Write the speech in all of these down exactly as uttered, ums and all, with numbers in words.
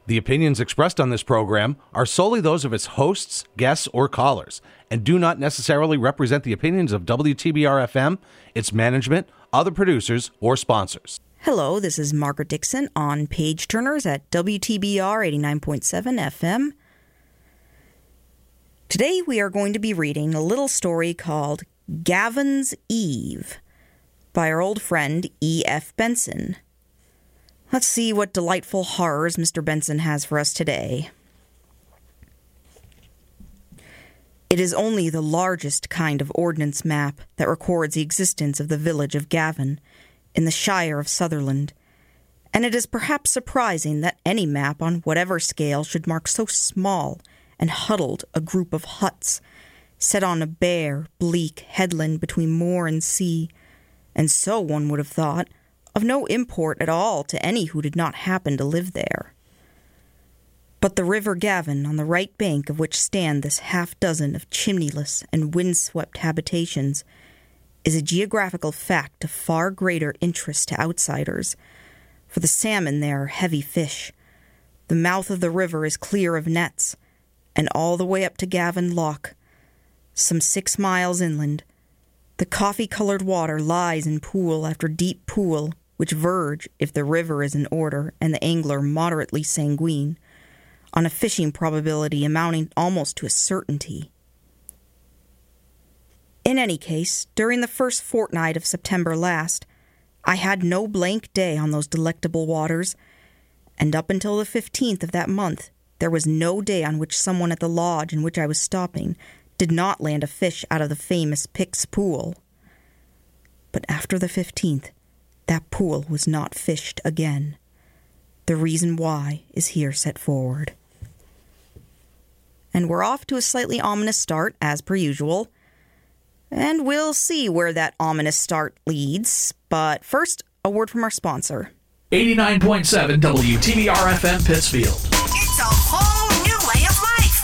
The opinions expressed on this program are solely those of its hosts, guests, or callers, and do not necessarily represent the opinions of W T B R F M, its management, other producers, or sponsors. Hello, this is Margaret Dixon on Page Turners at W T B R eighty-nine point seven F M. Today we are going to be reading a little story called Gavin's Eve by our old friend E F Benson. Let's see what delightful horrors Mister Benson has for us today. It is only the largest kind of ordnance map that records the existence of the village of Gavin in the Shire of Sutherland, and it is perhaps surprising that any map on whatever scale should mark so small and huddled a group of huts set on a bare, bleak headland between moor and sea, and so, one would have thought, of no import at all to any who did not happen to live there. But the River Gavin, on the right bank of which stand this half-dozen of chimneyless and wind-swept habitations, is a geographical fact of far greater interest to outsiders, for the salmon there are heavy fish, the mouth of the river is clear of nets, and all the way up to Gavin Loch, some six miles inland, the coffee-coloured water lies in pool after deep pool, which verge, if the river is in order and the angler moderately sanguine, on a fishing probability amounting almost to a certainty. In any case, during the first fortnight of September last, I had no blank day on those delectable waters, and up until the fifteenth of that month, there was no day on which someone at the lodge in which I was stopping did not land a fish out of the famous Pick's Pool. But after the fifteenth, that pool was not fished again. The reason why is here set forward. And we're off to a slightly ominous start, as per usual. And we'll see where that ominous start leads. But first, a word from our sponsor. eighty-nine point seven W T B R F M Pittsfield. It's a whole new way of life.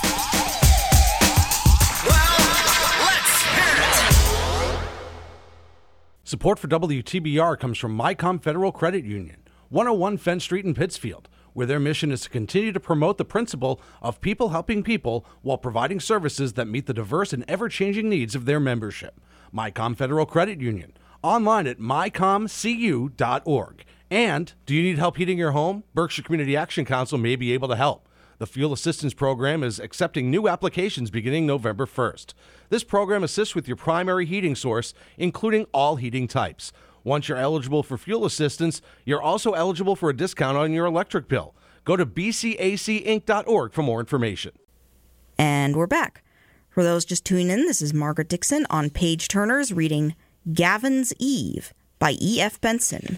Well, let's hear it. Support for W T B R comes from MyCom Federal Credit Union, one oh one Fenn Street in Pittsfield, where their mission is to continue to promote the principle of people helping people while providing services that meet the diverse and ever-changing needs of their membership. MyCom Federal Credit Union, online at my com c u dot org. And, do you need help heating your home? Berkshire Community Action Council may be able to help. The Fuel Assistance Program is accepting new applications beginning November first. This program assists with your primary heating source, including all heating types. Once you're eligible for fuel assistance, you're also eligible for a discount on your electric bill. Go to b c a c inc dot org for more information. And we're back. For those just tuning in, this is Margaret Dixon on Page Turners reading Gavin's Eve by E F Benson.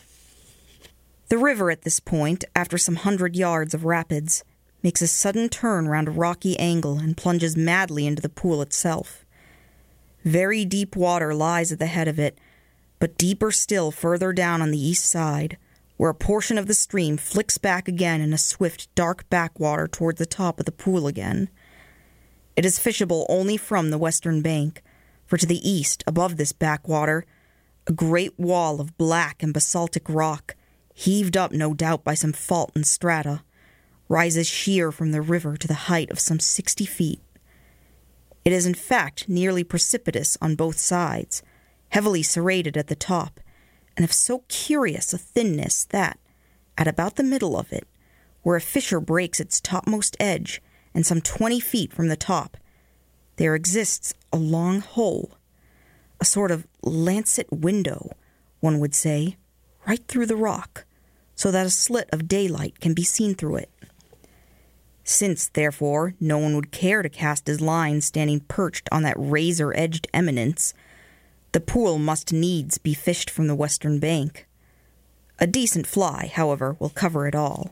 The river at this point, after some hundred yards of rapids, makes a sudden turn round a rocky angle and plunges madly into the pool itself. Very deep water lies at the head of it, but deeper still further down on the east side, where a portion of the stream flicks back again in a swift, dark backwater toward the top of the pool again. It is fishable only from the western bank, for to the east, above this backwater, a great wall of black and basaltic rock, heaved up no doubt by some fault in strata, rises sheer from the river to the height of some sixty feet. It is in fact nearly precipitous on both sides, heavily serrated at the top, and of so curious a thinness that, at about the middle of it, where a fissure breaks its topmost edge, and some twenty feet from the top, there exists a long hole, a sort of lancet window, one would say, right through the rock, so that a slit of daylight can be seen through it. Since, therefore, no one would care to cast his line standing perched on that razor-edged eminence, the pool must needs be fished from the western bank. A decent fly, however, will cover it all.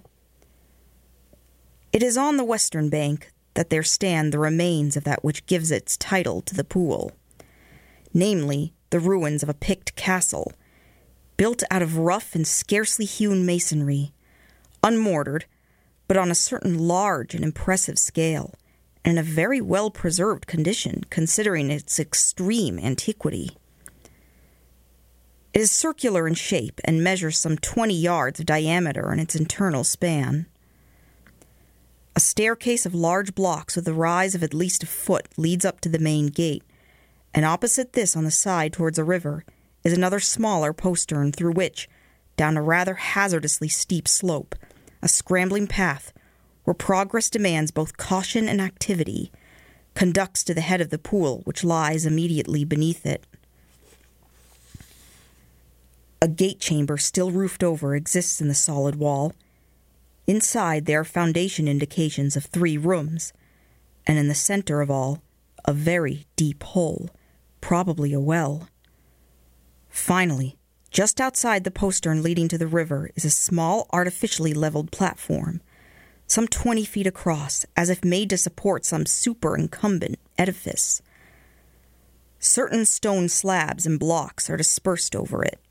It is on the western bank that there stand the remains of that which gives its title to the pool, namely, the ruins of a picked castle, built out of rough and scarcely hewn masonry, unmortared, but on a certain large and impressive scale, and in a very well-preserved condition, considering its extreme antiquity. It is circular in shape and measures some twenty yards of diameter in its internal span. A staircase of large blocks with a rise of at least a foot leads up to the main gate, and opposite this on the side towards a river is another smaller postern through which, down a rather hazardously steep slope, a scrambling path, where progress demands both caution and activity, conducts to the head of the pool which lies immediately beneath it. A gate chamber still roofed over exists in the solid wall. Inside there are foundation indications of three rooms, and in the center of all, a very deep hole, probably a well. Finally, just outside the postern leading to the river is a small artificially leveled platform, some twenty feet across, as if made to support some superincumbent edifice. Certain stone slabs and blocks are dispersed over it.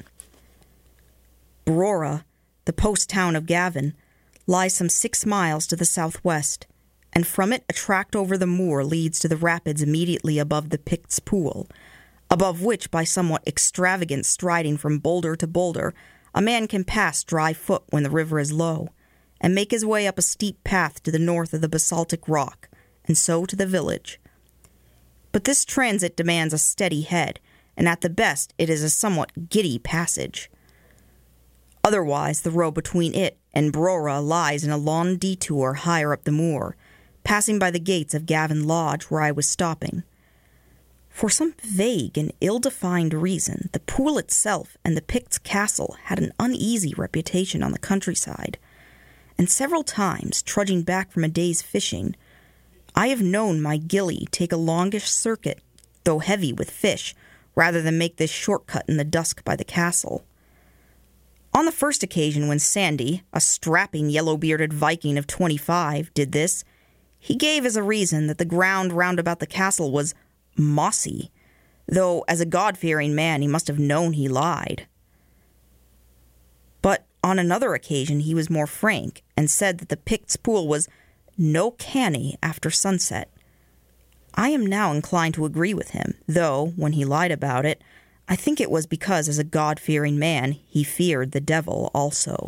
Brora, the post town of Gavin, lies some six miles to the southwest, and from it a tract over the moor leads to the rapids immediately above the Picts Pool, above which, by somewhat extravagant striding from boulder to boulder, a man can pass dry foot when the river is low, and make his way up a steep path to the north of the basaltic rock, and so to the village. But this transit demands a steady head, and at the best it is a somewhat giddy passage. Otherwise, the road between it and Brora lies in a long detour higher up the moor, passing by the gates of Gavin Lodge where I was stopping. For some vague and ill-defined reason, the pool itself and the Picts' castle had an uneasy reputation on the countryside, and several times, trudging back from a day's fishing, I have known my gilly take a longish circuit, though heavy with fish, rather than make this shortcut in the dusk by the castle. On the first occasion when Sandy, a strapping yellow-bearded Viking of twenty-five, did this, he gave as a reason that the ground round about the castle was mossy, though as a God-fearing man he must have known he lied. But on another occasion he was more frank, and said that the Picts' Pool was no canny after sunset. I am now inclined to agree with him, though, when he lied about it, I think it was because, as a God-fearing man, he feared the devil also.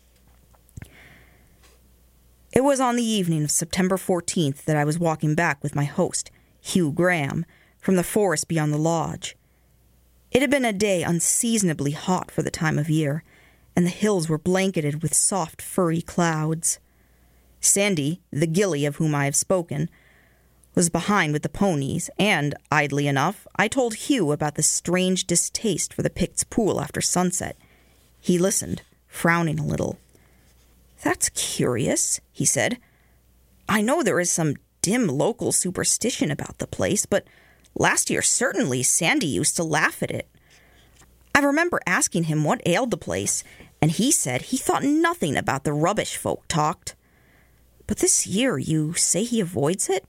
It was on the evening of September fourteenth that I was walking back with my host, Hugh Graham, from the forest beyond the lodge. It had been a day unseasonably hot for the time of year, and the hills were blanketed with soft, furry clouds. Sandy, the gilly of whom I have spoken, was behind with the ponies, and, idly enough, I told Hugh about the strange distaste for the Picts' Pool after sunset. He listened, frowning a little. "That's curious," he said. "I know there is some dim local superstition about the place, but last year certainly Sandy used to laugh at it. I remember asking him what ailed the place, and he said he thought nothing about the rubbish folk talked. But this year you say he avoids it?"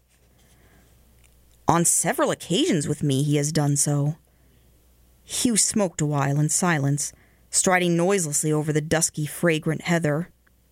"On several occasions with me he has done so." Hugh smoked a while in silence, striding noiselessly over the dusky, fragrant heather.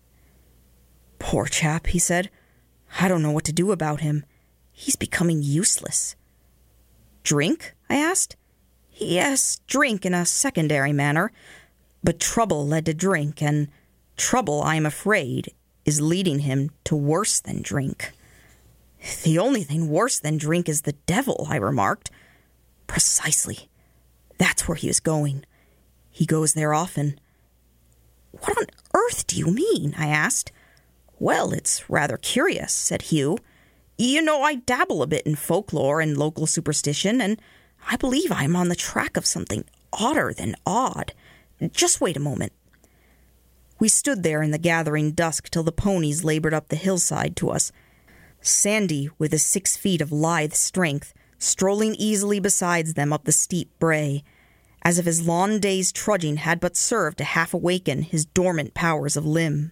"Poor chap," he said. "I don't know what to do about him. He's becoming useless." "Drink?" I asked. "Yes, drink in a secondary manner. But trouble led to drink, and trouble, I am afraid, is leading him to worse than drink." "The only thing worse than drink is the devil," I remarked. "Precisely. That's where he is going. He goes there often." "What on earth do you mean?" I asked. "Well, it's rather curious," said Hugh. "You know, I dabble a bit in folklore and local superstition, and I believe I am on the track of something odder than odd. Just wait a moment." We stood there in the gathering dusk till the ponies labored up the hillside to us, Sandy, with his six feet of lithe strength, strolling easily beside them up the steep brae, as if his long day's trudging had but served to half-awaken his dormant powers of limb.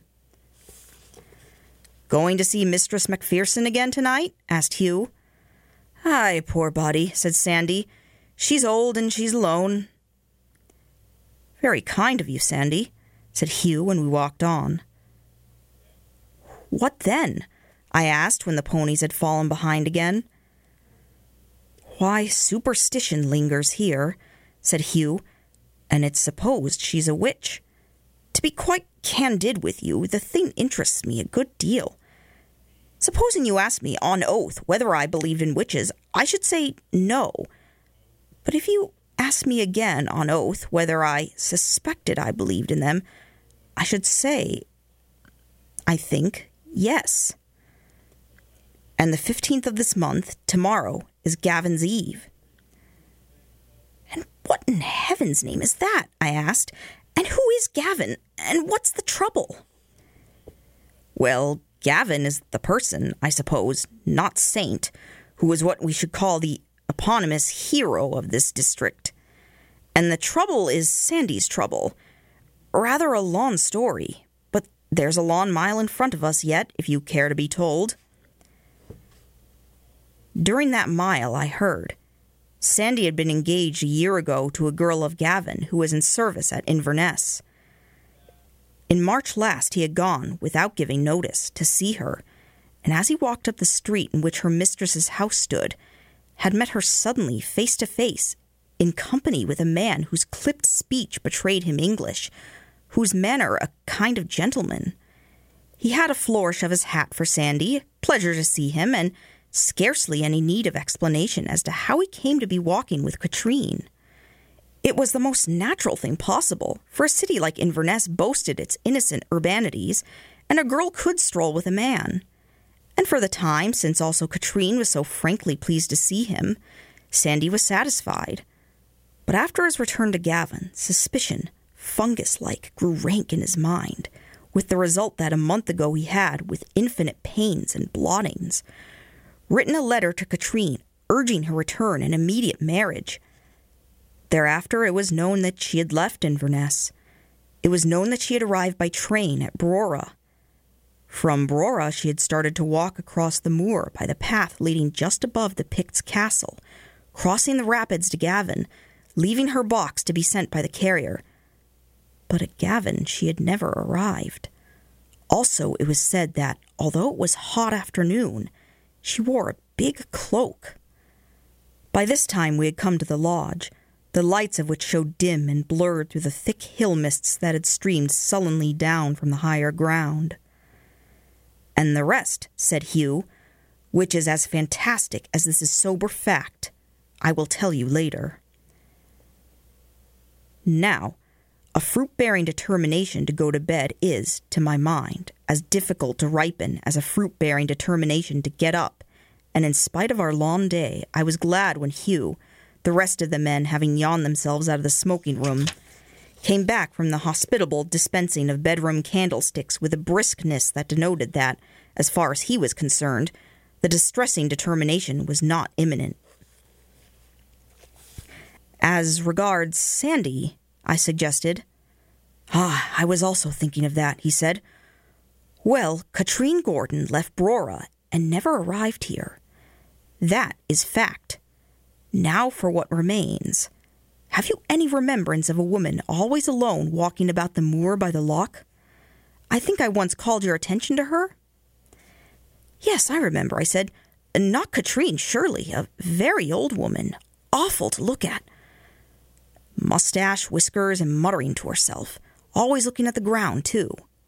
"Going to see Mistress Macpherson again tonight?" asked Hugh. "Aye, poor body," said Sandy. "She's old and she's alone." "Very kind of you, Sandy," said Hugh when we walked on. "What then?" I asked when the ponies had fallen behind again. "Why, superstition lingers here," said Hugh, "and it's supposed she's a witch. To be quite candid with you, the thing interests me a good deal. Supposing you asked me on oath whether I believed in witches, I should say no. But if you ask me again on oath whether I suspected I believed in them, I should say, I think, yes. And the fifteenth of this month, tomorrow, is Gavin's Eve. And what in heaven's name is that? I asked. And who is Gavin? And what's the trouble? Well, Gavin is the person, I suppose, not saint, who is what we should call the eponymous hero of this district. And the trouble is Sandy's trouble. Rather a long story, but there's a long mile in front of us yet, if you care to be told. During that mile, I heard. Sandy had been engaged a year ago to a girl of Gavin who was in service at Inverness. In March last, he had gone, without giving notice, to see her, and as he walked up the street in which her mistress's house stood, had met her suddenly face to face, in company with a man whose clipped speech betrayed him English, whose manner a kind of gentleman. He had a flourish of his hat for Sandy, pleasure to see him, and scarcely any need of explanation as to how he came to be walking with Katrine. It was the most natural thing possible, for a city like Inverness boasted its innocent urbanities, and a girl could stroll with a man. And for the time, since also Katrine was so frankly pleased to see him, Sandy was satisfied. But after his return to Gavin, suspicion, fungus-like, grew rank in his mind, with the result that a month ago he had, with infinite pains and blottings, written a letter to Katrine urging her return and immediate marriage. Thereafter it was known that she had left Inverness. It was known that she had arrived by train at Brora. From Brora she had started to walk across the moor by the path leading just above the Picts' castle, crossing the rapids to Gavin, leaving her box to be sent by the carrier. But at Gavin she had never arrived. Also it was said that, although it was hot afternoon, she wore a big cloak. By this time we had come to the lodge, the lights of which showed dim and blurred through the thick hill mists that had streamed sullenly down from the higher ground. And the rest, said Hugh, which is as fantastic as this is sober fact, I will tell you later. Now, a fruit-bearing determination to go to bed is, to my mind, as difficult to ripen as a fruit-bearing determination to get up, and in spite of our long day, I was glad when Hugh, the rest of the men having yawned themselves out of the smoking room, came back from the hospitable dispensing of bedroom candlesticks with a briskness that denoted that, as far as he was concerned, the distressing determination was not imminent. As regards Sandy, I suggested. Ah, I was also thinking of that, he said. Well, Katrine Gordon left Brora and never arrived here. That is fact. Now for what remains. Have you any remembrance of a woman always alone walking about the moor by the loch? I think I once called your attention to her. Yes, I remember, I said. Not Katrine, surely. A very old woman. Awful to look at. Mustache, whiskers, and muttering to herself. Always looking at the ground, too.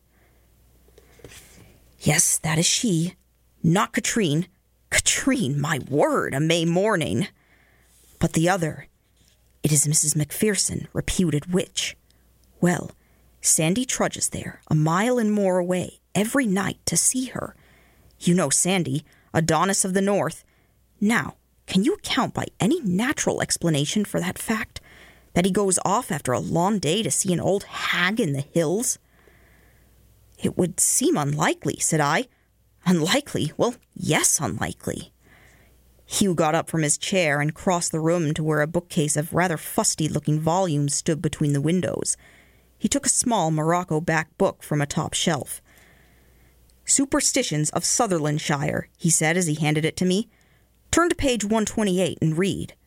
Yes, that is she. Not Katrine. Katrine, my word, a May morning. But the other, it is Missus Macpherson, reputed witch. Well, Sandy trudges there, a mile and more away, every night to see her. You know Sandy, Adonis of the North. Now, can you account by any natural explanation for that fact? That he goes off after a long day to see an old hag in the hills? It would seem unlikely, said I. Unlikely? Well, yes, unlikely. Hugh got up from his chair and crossed the room to where a bookcase of rather fusty-looking volumes stood between the windows. He took a small morocco-backed book from a top shelf. Superstitions of Sutherlandshire, he said as he handed it to me. Turn to page one twenty-eight and read.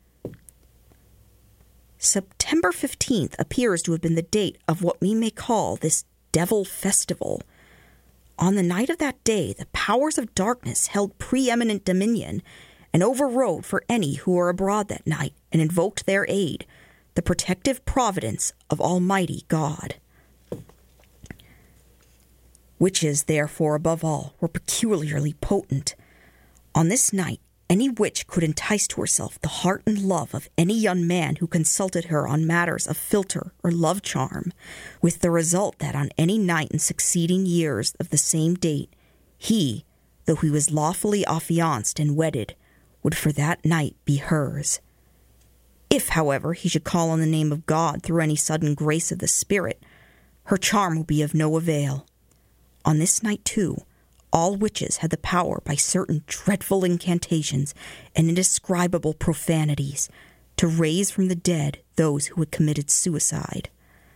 September fifteenth appears to have been the date of what we may call this Devil Festival. On the night of that day, the powers of darkness held preeminent dominion and overrode for any who were abroad that night and invoked their aid, the protective providence of Almighty God. Witches, therefore, above all, were peculiarly potent. On this night, any witch could entice to herself the heart and love of any young man who consulted her on matters of philtre or love charm, with the result that on any night in succeeding years of the same date, he, though he was lawfully affianced and wedded, would for that night be hers. If, however, he should call on the name of God through any sudden grace of the Spirit, her charm would be of no avail. On this night, too, all witches had the power, by certain dreadful incantations and indescribable profanities, to raise from the dead those who had committed suicide.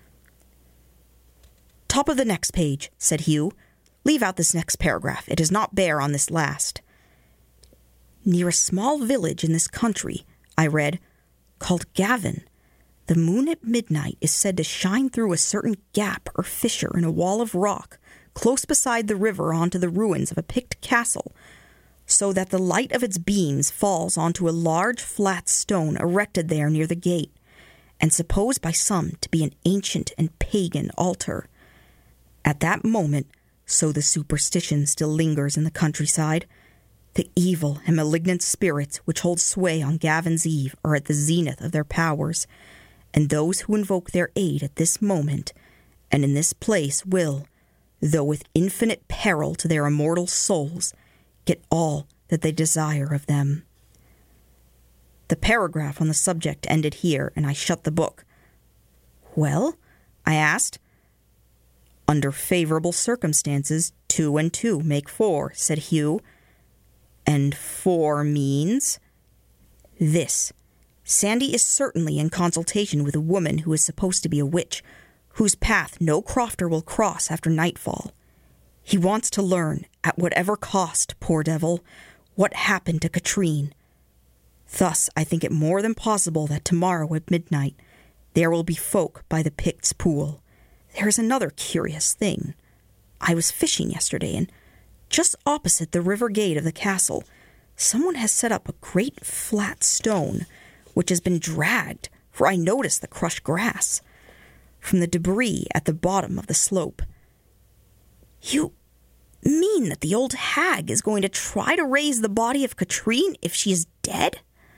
"Top of the next page," said Hugh. "Leave out this next paragraph. It does not bear on this last." "Near a small village in this country," I read, "called Gavin, the moon at midnight is said to shine through a certain gap or fissure in a wall of rock close beside the river onto the ruins of a Pict castle, so that the light of its beams falls onto a large flat stone erected there near the gate, and supposed by some to be an ancient and pagan altar. At that moment, so the superstition still lingers in the countryside, the evil and malignant spirits which hold sway on Gavin's Eve are at the zenith of their powers, and those who invoke their aid at this moment and in this place will, though with infinite peril to their immortal souls, get all that they desire of them." The paragraph on the subject ended here, and I shut the book. "Well?" I asked. "Under favorable circumstances, two and two make four," said Hugh. "And four means?" "This. Sandy is certainly in consultation with a woman who is supposed to be a witch, whose path no crofter will cross after nightfall. He wants to learn, at whatever cost, poor devil, what happened to Katrine. Thus, I think it more than possible that tomorrow at midnight there will be folk by the Pict's pool. There is another curious thing. I was fishing yesterday, and just opposite the river gate of the castle, someone has set up a great flat stone, which has been dragged, for I noticed the crushed grass, from the debris at the bottom of the slope. You mean that the old hag is going to try to raise the body of Katrine if she is dead?"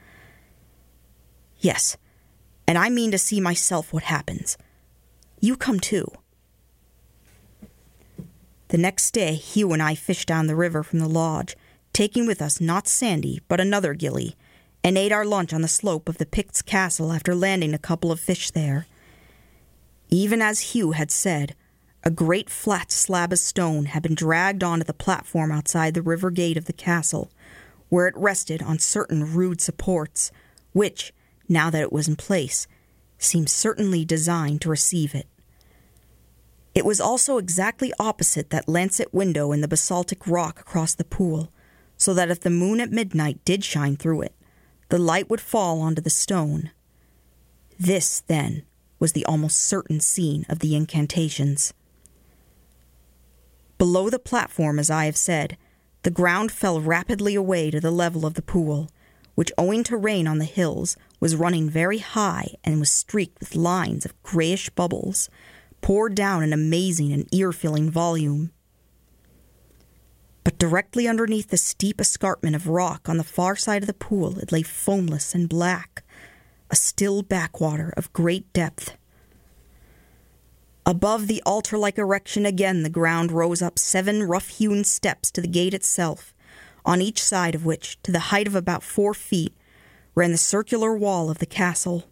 "Yes, and I mean to see myself what happens. You come too." The next day, Hugh and I fished down the river from the lodge, taking with us not Sandy, but another gilly, and ate our lunch on the slope of the Pict's castle after landing a couple of fish there. Even as Hugh had said, a great flat slab of stone had been dragged onto the platform outside the river gate of the castle, where it rested on certain rude supports, which, now that it was in place, seemed certainly designed to receive it. It was also exactly opposite that lancet window in the basaltic rock across the pool, so that if the moon at midnight did shine through it, the light would fall onto the stone. This, then, was the almost certain scene of the incantations. Below the platform, as I have said, the ground fell rapidly away to the level of the pool, which, owing to rain on the hills, was running very high and was streaked with lines of greyish bubbles, poured down in amazing and ear-filling volume. But directly underneath the steep escarpment of rock on the far side of the pool it lay foamless and black, a still backwater of great depth. Above the altar-like erection again the ground rose up seven rough-hewn steps to the gate itself, on each side of which, to the height of about four feet, ran the circular wall of the castle.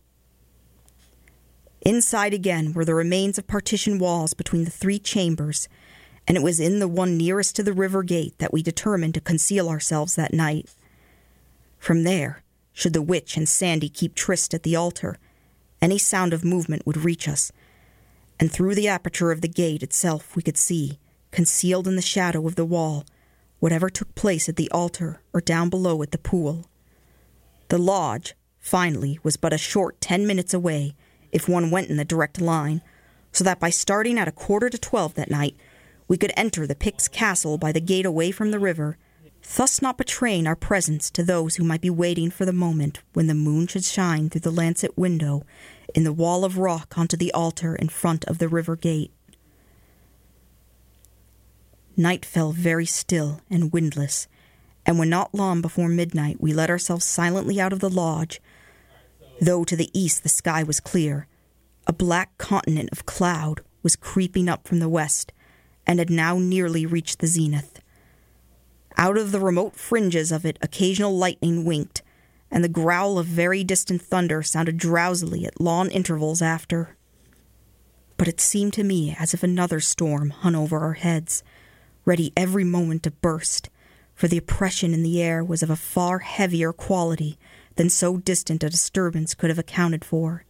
Inside again were the remains of partition walls between the three chambers, and it was in the one nearest to the river gate that we determined to conceal ourselves that night. From there, should the witch and Sandy keep tryst at the altar, any sound of movement would reach us, and through the aperture of the gate itself we could see, concealed in the shadow of the wall, whatever took place at the altar or down below at the pool. The lodge, finally, was but a short ten minutes away, if one went in the direct line, so that by starting at a quarter to twelve that night, we could enter the Pict's castle by the gate away from the river, thus not betraying our presence to those who might be waiting for the moment when the moon should shine through the lancet window in the wall of rock onto the altar in front of the river gate. Night fell very still and windless, and when not long before midnight we let ourselves silently out of the lodge, though to the east the sky was clear, a black continent of cloud was creeping up from the west, and had now nearly reached the zenith. Out of the remote fringes of it occasional lightning winked, and the growl of very distant thunder sounded drowsily at long intervals after. But it seemed to me as if another storm hung over our heads, ready every moment to burst, for the oppression in the air was of a far heavier quality than so distant a disturbance could have accounted for.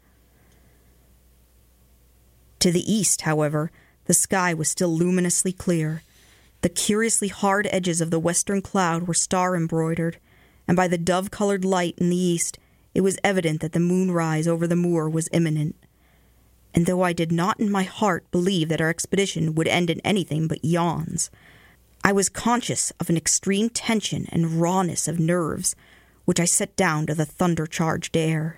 To the east, however, the sky was still luminously clear. The curiously hard edges of the western cloud were star-embroidered, and by the dove-colored light in the east, it was evident that the moonrise over the moor was imminent. And though I did not in my heart believe that our expedition would end in anything but yawns, I was conscious of an extreme tension and rawness of nerves, which I set down to the thunder-charged air.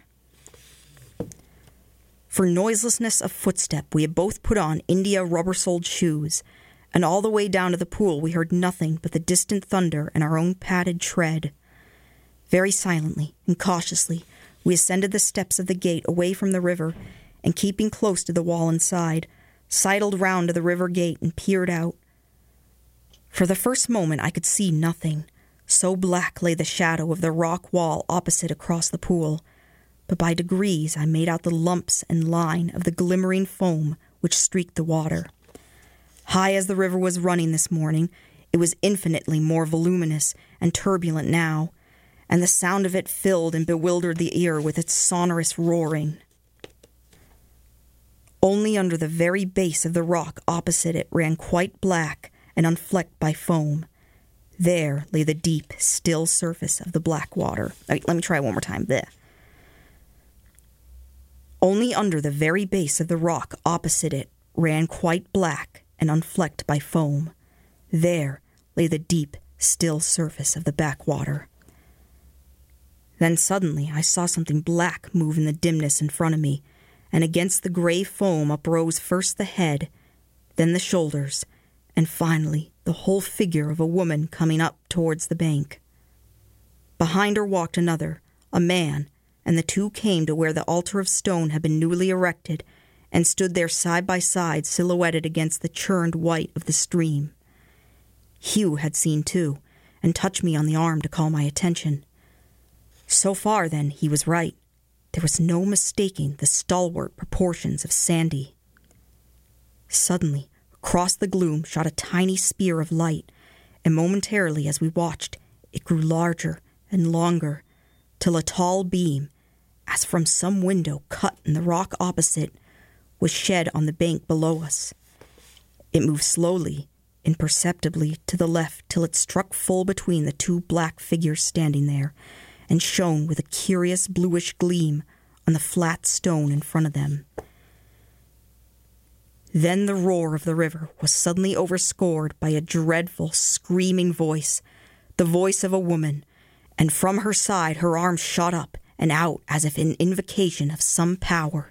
For noiselessness of footstep, we had both put on India rubber-soled shoes, and all the way down to the pool we heard nothing but the distant thunder and our own padded tread. Very silently and cautiously, we ascended the steps of the gate away from the river, and keeping close to the wall inside, sidled round to the river gate and peered out. For the first moment I could see nothing, so black lay the shadow of the rock wall opposite across the pool, but by degrees I made out the lumps and line of the glimmering foam which streaked the water. High as the river was running this morning, it was infinitely more voluminous and turbulent now, and the sound of it filled and bewildered the ear with its sonorous roaring. Only under the very base of the rock opposite it ran quite black and unflecked by foam. There lay the deep, still surface of the black water. Right, let me try one more time. There. Only under the very base of the rock opposite it ran quite black and unflecked by foam. There lay the deep, still surface of the backwater. Then suddenly I saw something black move in the dimness in front of me, and against the gray foam uprose first the head, then the shoulders, and finally the whole figure of a woman coming up towards the bank. Behind her walked another, a man, and the two came to where the altar of stone had been newly erected, and stood there side by side, silhouetted against the churned white of the stream. Hugh had seen too, and touched me on the arm to call my attention. So far, then, he was right. There was no mistaking the stalwart proportions of Sandy. Suddenly, across the gloom shot a tiny spear of light, and momentarily as we watched, it grew larger and longer, till a tall beam, as from some window cut in the rock opposite, was shed on the bank below us. It moved slowly, imperceptibly, to the left till it struck full between the two black figures standing there, and shone with a curious bluish gleam on the flat stone in front of them. Then the roar of the river was suddenly overscored by a dreadful, screaming voice, the voice of a woman, and from her side her arms shot up and out as if in invocation of some power.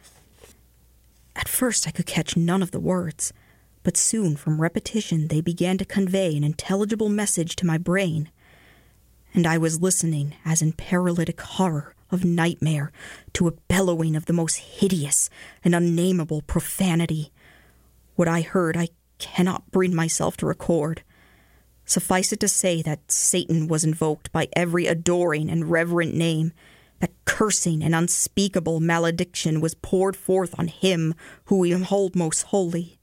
At first I could catch none of the words, but soon from repetition they began to convey an intelligible message to my brain, and I was listening as in paralytic horror of nightmare to a bellowing of the most hideous and unnameable profanity. What I heard I cannot bring myself to record. Suffice it to say that Satan was invoked by every adoring and reverent name, that cursing and unspeakable malediction was poured forth on him who we hold most holy.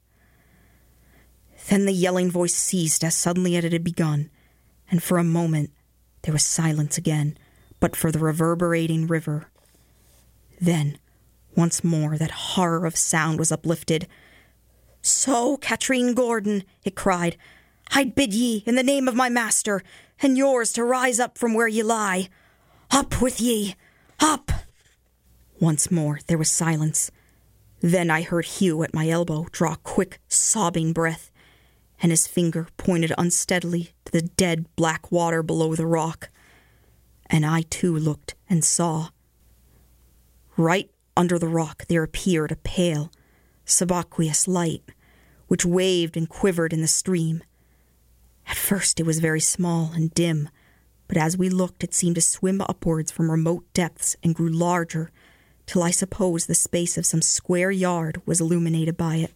Then the yelling voice ceased as suddenly as it had begun, and for a moment there was silence again, but for the reverberating river. Then, once more, that horror of sound was uplifted. "So, Katrine Gordon," it cried, "I bid ye, in the name of my master, and yours, to rise up from where ye lie. Up with ye! Up!" Once more there was silence. Then I heard Hugh at my elbow draw a quick, sobbing breath, and his finger pointed unsteadily to the dead black water below the rock. And I too looked and saw. Right under the rock there appeared a pale, subaqueous light, which waved and quivered in the stream. At first it was very small and dim, but as we looked it seemed to swim upwards from remote depths and grew larger, till I suppose the space of some square yard was illuminated by it.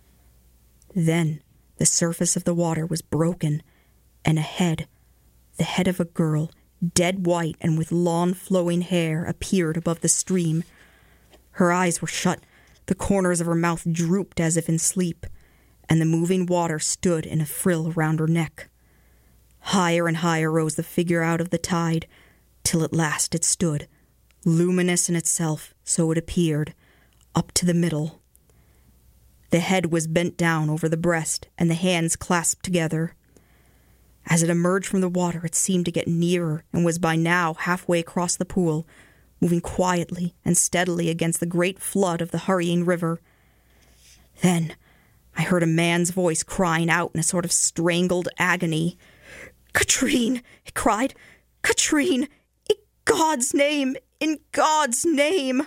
Then the surface of the water was broken, and a head, the head of a girl, dead white and with long flowing hair, appeared above the stream. Her eyes were shut, the corners of her mouth drooped as if in sleep, and the moving water stood in a frill around her neck. Higher and higher rose the figure out of the tide, till at last it stood, luminous in itself, so it appeared, up to the middle. The head was bent down over the breast, and the hands clasped together. As it emerged from the water, it seemed to get nearer, and was by now halfway across the pool, moving quietly and steadily against the great flood of the hurrying river. Then I heard a man's voice crying out in a sort of strangled agony. "Katrine!" it cried. "Katrine! In God's name! In God's name!"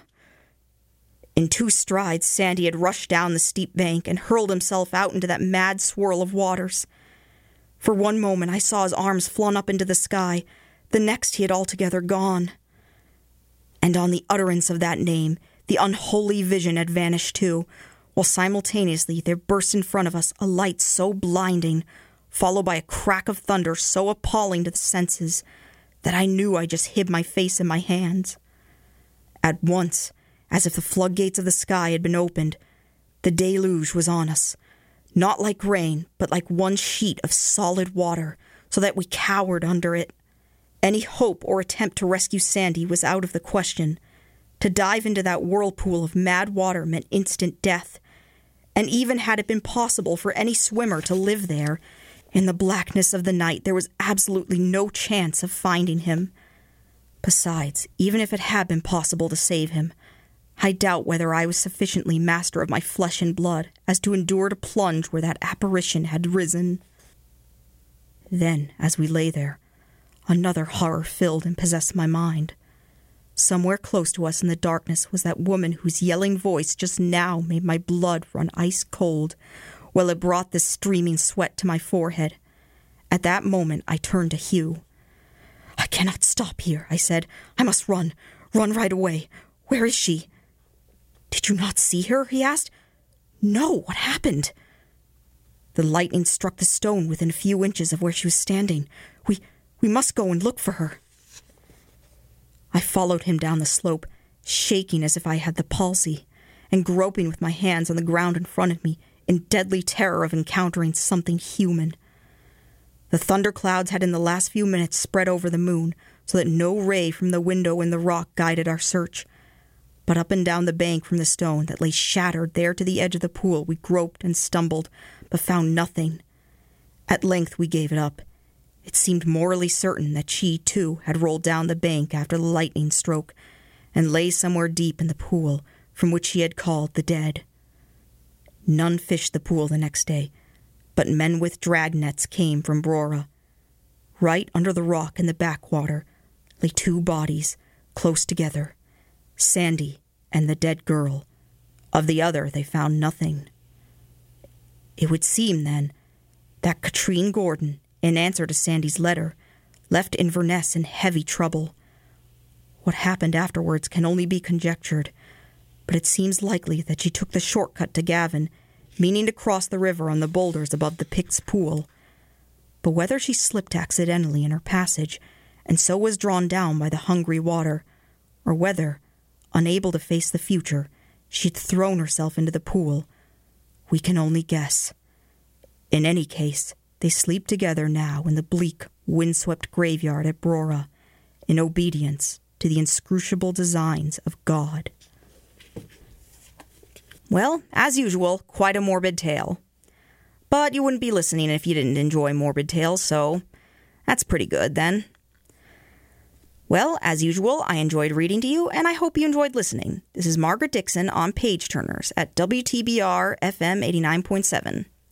In two strides, Sandy had rushed down the steep bank and hurled himself out into that mad swirl of waters. For one moment I saw his arms flung up into the sky. The next he had altogether gone. And on the utterance of that name, the unholy vision had vanished too, while simultaneously there burst in front of us a light so blinding, followed by a crack of thunder so appalling to the senses, that I knew I just hid my face in my hands. At once, as if the floodgates of the sky had been opened, the deluge was on us, not like rain, but like one sheet of solid water, so that we cowered under it. Any hope or attempt to rescue Sandy was out of the question. To dive into that whirlpool of mad water meant instant death, and even had it been possible for any swimmer to live there, in the blackness of the night there was absolutely no chance of finding him. Besides, even if it had been possible to save him, I doubt whether I was sufficiently master of my flesh and blood as to endure to plunge where that apparition had risen. Then, as we lay there, another horror filled and possessed my mind. Somewhere close to us in the darkness was that woman whose yelling voice just now made my blood run ice cold, while it brought the streaming sweat to my forehead. At that moment I turned to Hugh. "I cannot stop here," I said. "I must run. Run right away. Where is she?" "Did you not see her?" he asked. "No, what happened?" "The lightning struck the stone within a few inches of where she was standing. We, we must go and look for her." I followed him down the slope, shaking as if I had the palsy, and groping with my hands on the ground in front of me, in deadly terror of encountering something human. The thunderclouds had in the last few minutes spread over the moon, so that no ray from the window in the rock guided our search. But up and down the bank from the stone that lay shattered there to the edge of the pool we groped and stumbled, but found nothing. At length we gave it up. It seemed morally certain that she, too, had rolled down the bank after the lightning stroke, and lay somewhere deep in the pool from which she had called the dead. None fished the pool the next day, but men with drag nets came from Brora. Right under the rock in the backwater lay two bodies, close together, Sandy and the dead girl. Of the other they found nothing. It would seem, then, that Katrine Gordon, in answer to Sandy's letter, left Inverness in heavy trouble. What happened afterwards can only be conjectured, but it seems likely that she took the shortcut to Gavin, meaning to cross the river on the boulders above the Picts Pool. But whether she slipped accidentally in her passage, and so was drawn down by the hungry water, or whether, unable to face the future, she had thrown herself into the pool, we can only guess. In any case, they sleep together now in the bleak, windswept graveyard at Brora, in obedience to the inscrutable designs of God. Well, as usual, quite a morbid tale. But you wouldn't be listening if you didn't enjoy morbid tales, so that's pretty good then. Well, as usual, I enjoyed reading to you, and I hope you enjoyed listening. This is Margaret Dixon on Page Turners at W T B R F M eighty-nine point seven.